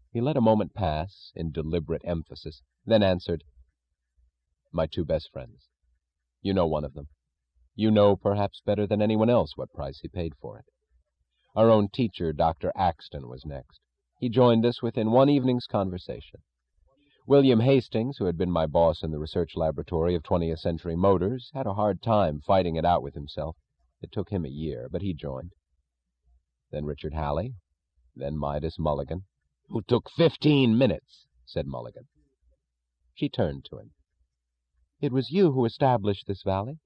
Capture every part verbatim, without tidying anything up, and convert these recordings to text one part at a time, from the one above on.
He let a moment pass in deliberate emphasis, then answered, "My two best friends. You know one of them. You know, perhaps better than anyone else, what price he paid for it. Our own teacher, Doctor Axton, was next. He joined us within one evening's conversation. William Hastings, who had been my boss in the research laboratory of twentieth Century Motors, had a hard time fighting it out with himself. It took him a year, but he joined. Then Richard Halley, then Midas Mulligan, who took fifteen minutes, said Mulligan. She turned to him. "It was you who established this valley?"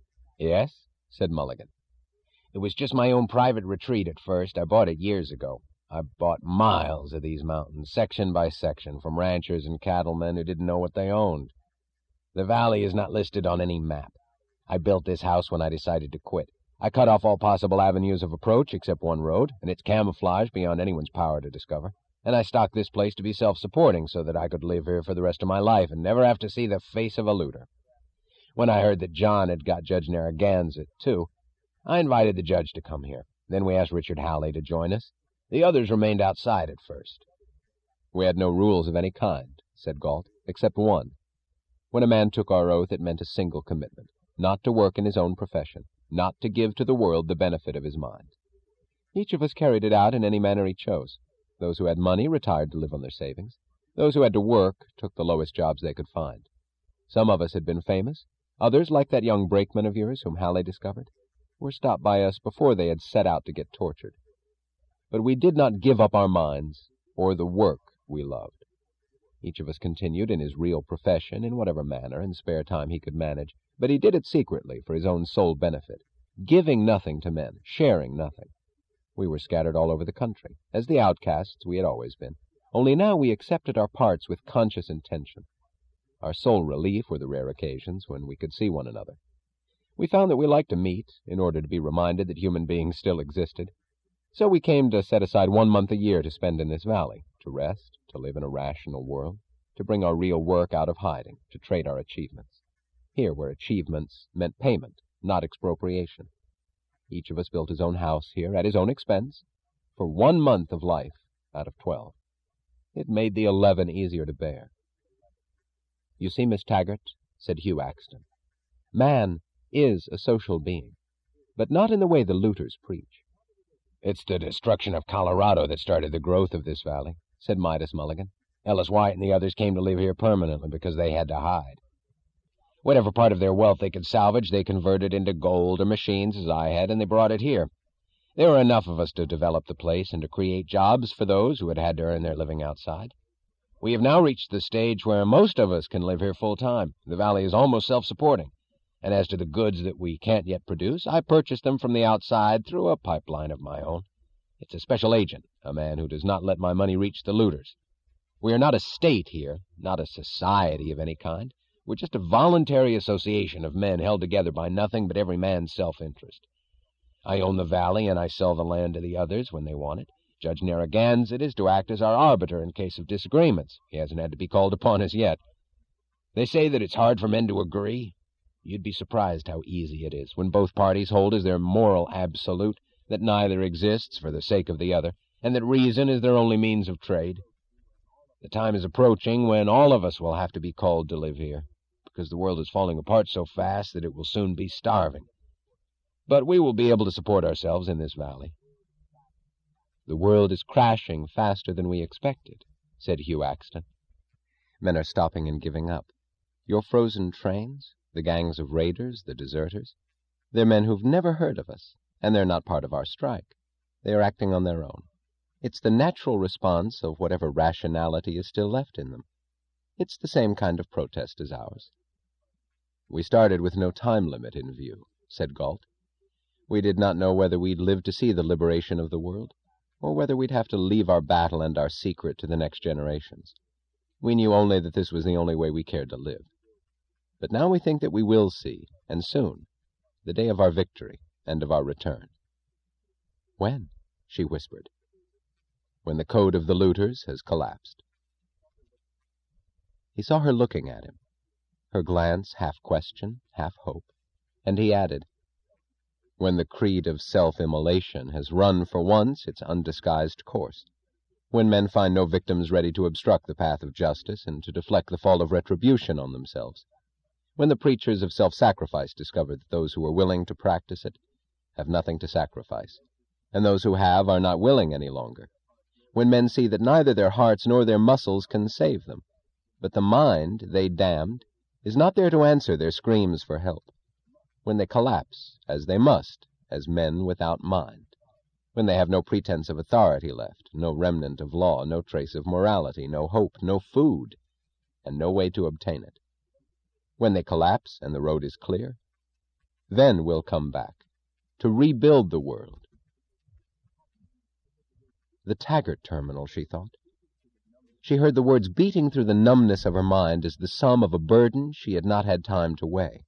"Yes," said Mulligan. "It was just my own private retreat at first. I bought it years ago. I bought miles of these mountains, section by section, from ranchers and cattlemen who didn't know what they owned. The valley is not listed on any map. I built this house when I decided to quit. I cut off all possible avenues of approach except one road, and it's camouflaged beyond anyone's power to discover. And I stocked this place to be self-supporting so that I could live here for the rest of my life and never have to see the face of a looter. When I heard that John had got Judge Narragansett, too, I invited the judge to come here. Then we asked Richard Halley to join us. The others remained outside at first." "We had no rules of any kind," said Galt, "except one. When a man took our oath, it meant a single commitment, not to work in his own profession, not to give to the world the benefit of his mind. Each of us carried it out in any manner he chose. Those who had money retired to live on their savings. Those who had to work took the lowest jobs they could find. Some of us had been famous. Others, like that young brakeman of yours whom Halley discovered, were stopped by us before they had set out to get tortured. But we did not give up our minds or the work we loved. Each of us continued in his real profession in whatever manner and spare time he could manage, but he did it secretly for his own sole benefit, giving nothing to men, sharing nothing. We were scattered all over the country, as the outcasts we had always been, only now we accepted our parts with conscious intention. Our sole relief were the rare occasions when we could see one another. We found that we liked to meet in order to be reminded that human beings still existed. So we came to set aside one month a year to spend in this valley, to rest, to live in a rational world, to bring our real work out of hiding, to trade our achievements. Here where achievements meant payment, not expropriation. Each of us built his own house here at his own expense for one month of life out of twelve. It made the eleven easier to bear. "You see, Miss Taggart," said Hugh Axton, "man is a social being, but not in the way the looters preach." "It's the destruction of Colorado that started the growth of this valley," said Midas Mulligan. "Ellis White and the others came to live here permanently because they had to hide. Whatever part of their wealth they could salvage, they converted into gold or machines, as I had, and they brought it here. There were enough of us to develop the place and to create jobs for those who had had to earn their living outside. We have now reached the stage where most of us can live here full-time. The valley is almost self-supporting. And as to the goods that we can't yet produce, I purchase them from the outside through a pipeline of my own. It's a special agent, a man who does not let my money reach the looters. We are not a state here, not a society of any kind. We're just a voluntary association of men held together by nothing but every man's self-interest. I own the valley, and I sell the land to the others when they want it. Judge Narragansett is to act as our arbiter in case of disagreements. He hasn't had to be called upon as yet. They say that it's hard for men to agree. You'd be surprised how easy it is when both parties hold as their moral absolute that neither exists for the sake of the other, and that reason is their only means of trade. The time is approaching when all of us will have to be called to live here, because the world is falling apart so fast that it will soon be starving. But we will be able to support ourselves in this valley." "The world is crashing faster than we expected," said Hugh Axton. "Men are stopping and giving up. Your frozen trains, the gangs of raiders, the deserters, they're men who've never heard of us, and they're not part of our strike. They are acting on their own. It's the natural response of whatever rationality is still left in them. It's the same kind of protest as ours." "We started with no time limit in view," said Galt. "We did not know whether we'd live to see the liberation of the world, or whether we'd have to leave our battle and our secret to the next generations. We knew only that this was the only way we cared to live. But now we think that we will see, and soon, the day of our victory and of our return." "When?" she whispered. "When the code of the looters has collapsed." He saw her looking at him, her glance half question, half hope, and he added, "When the creed of self-immolation has run for once its undisguised course, when men find no victims ready to obstruct the path of justice and to deflect the fall of retribution on themselves, when the preachers of self-sacrifice discover that those who are willing to practice it have nothing to sacrifice, and those who have are not willing any longer, when men see that neither their hearts nor their muscles can save them, but the mind they damned is not there to answer their screams for help, when they collapse, as they must, as men without mind, when they have no pretense of authority left, no remnant of law, no trace of morality, no hope, no food, and no way to obtain it. When they collapse and the road is clear, then we'll come back to rebuild the world. The Taggart Terminal, she thought. She heard the words beating through the numbness of her mind as the sum of a burden she had not had time to weigh.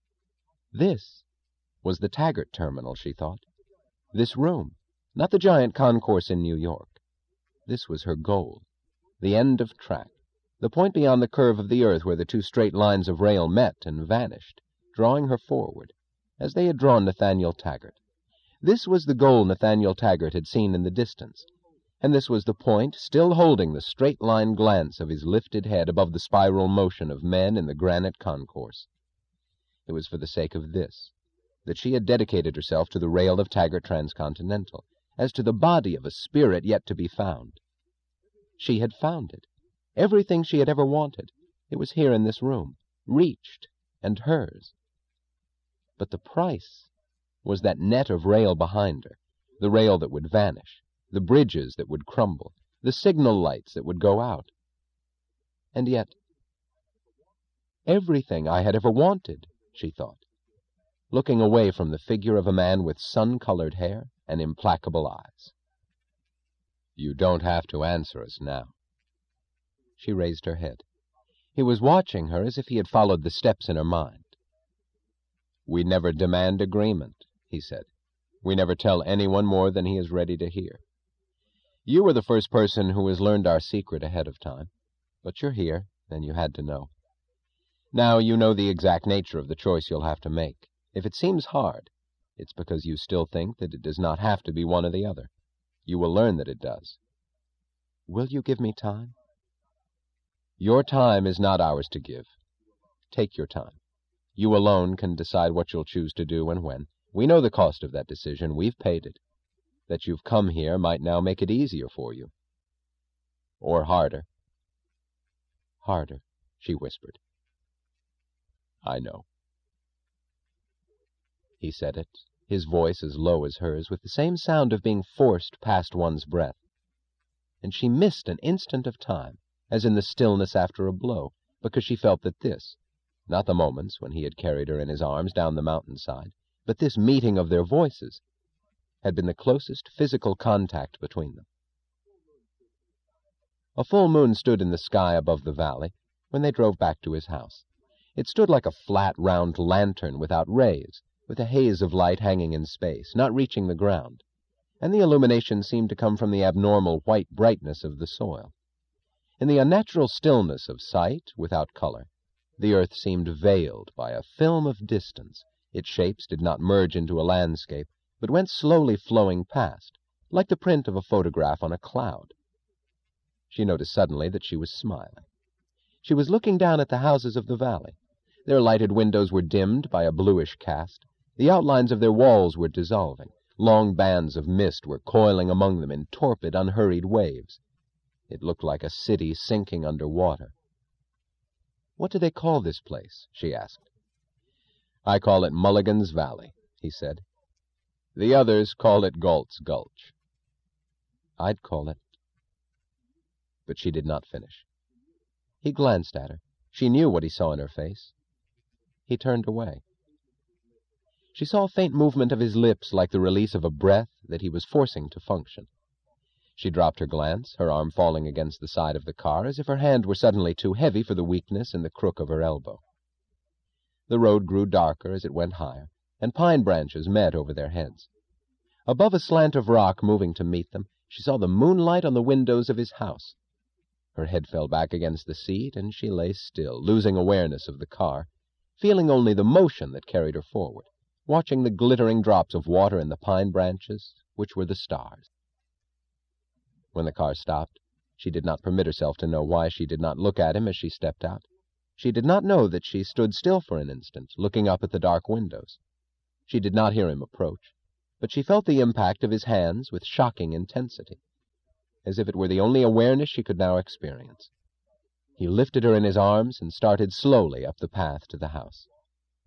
This was the Taggart Terminal, she thought. This room, not the giant concourse in New York. This was her goal, the end of track, the point beyond the curve of the earth where the two straight lines of rail met and vanished, drawing her forward, as they had drawn Nathaniel Taggart. This was the goal Nathaniel Taggart had seen in the distance, and this was the point still holding the straight-line glance of his lifted head above the spiral motion of men in the granite concourse. It was for the sake of this that she had dedicated herself to the rail of Taggart Transcontinental, as to the body of a spirit yet to be found. She had found it. Everything she had ever wanted. It was here in this room, reached, and hers. But the price was that net of rail behind her, the rail that would vanish, the bridges that would crumble, the signal lights that would go out. And yet, everything I had ever wanted, she thought, looking away from the figure of a man with sun-colored hair and implacable eyes. You don't have to answer us now. She raised her head. He was watching her as if he had followed the steps in her mind. We never demand agreement, he said. We never tell anyone more than he is ready to hear. You were the first person who has learned our secret ahead of time, but you're here, and you had to know. Now you know the exact nature of the choice you'll have to make. If it seems hard, it's because you still think that it does not have to be one or the other. You will learn that it does. Will you give me time? Your time is not ours to give. Take your time. You alone can decide what you'll choose to do and when. We know the cost of that decision. We've paid it. That you've come here might now make it easier for you. Or harder. Harder, she whispered. I know. He said it, his voice as low as hers, with the same sound of being forced past one's breath. And she missed an instant of time, as in the stillness after a blow, because she felt that this, not the moments when he had carried her in his arms down the mountainside, but this meeting of their voices, had been the closest physical contact between them. A full moon stood in the sky above the valley when they drove back to his house. It stood like a flat, round lantern without rays, with a haze of light hanging in space, not reaching the ground, and the illumination seemed to come from the abnormal white brightness of the soil. In the unnatural stillness of sight, without color, the earth seemed veiled by a film of distance. Its shapes did not merge into a landscape, but went slowly flowing past, like the print of a photograph on a cloud. She noticed suddenly that she was smiling. She was looking down at the houses of the valley. Their lighted windows were dimmed by a bluish cast. The outlines of their walls were dissolving. Long bands of mist were coiling among them in torpid, unhurried waves. It looked like a city sinking under water. What do they call this place? She asked. I call it Mulligan's Valley, he said. The others call it Galt's Gulch. I'd call it... But she did not finish. He glanced at her. She knew what he saw in her face. He turned away. She saw a faint movement of his lips like the release of a breath that he was forcing to function. She dropped her glance, her arm falling against the side of the car, as if her hand were suddenly too heavy for the weakness in the crook of her elbow. The road grew darker as it went higher, and pine branches met over their heads. Above a slant of rock moving to meet them, she saw the moonlight on the windows of his house. Her head fell back against the seat, and she lay still, losing awareness of the car, feeling only the motion that carried her forward, watching the glittering drops of water in the pine branches, which were the stars. When the car stopped, she did not permit herself to know why she did not look at him as she stepped out. She did not know that she stood still for an instant, looking up at the dark windows. She did not hear him approach, but she felt the impact of his hands with shocking intensity, as if it were the only awareness she could now experience. He lifted her in his arms and started slowly up the path to the house.